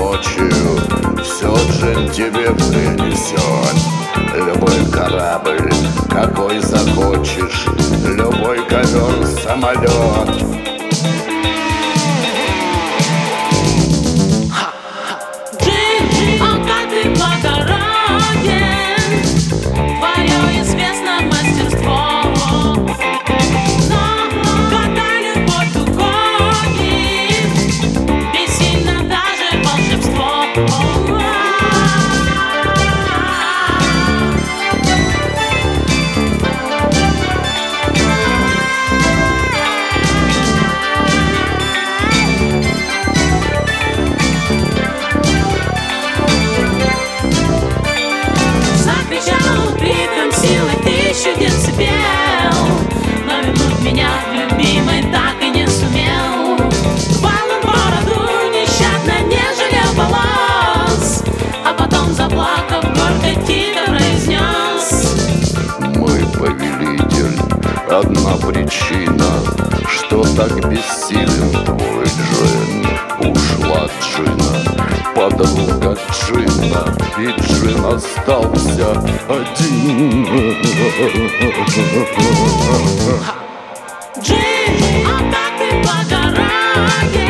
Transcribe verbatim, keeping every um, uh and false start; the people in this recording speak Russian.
ночью все джин тебе принесет. Любой корабль, какой захочешь, любой ковер, самолет. Чудес пел, но вернуть меня любимой так и не сумел. Балом бороду нещадно не жалел волос, а потом, заплакав, горько тихо произнес: мой повелитель, одна причина, что так бессилен твой джин. Ушла Джина, подруга Джина, и Джин остался один. Джин, а как ты по дороге?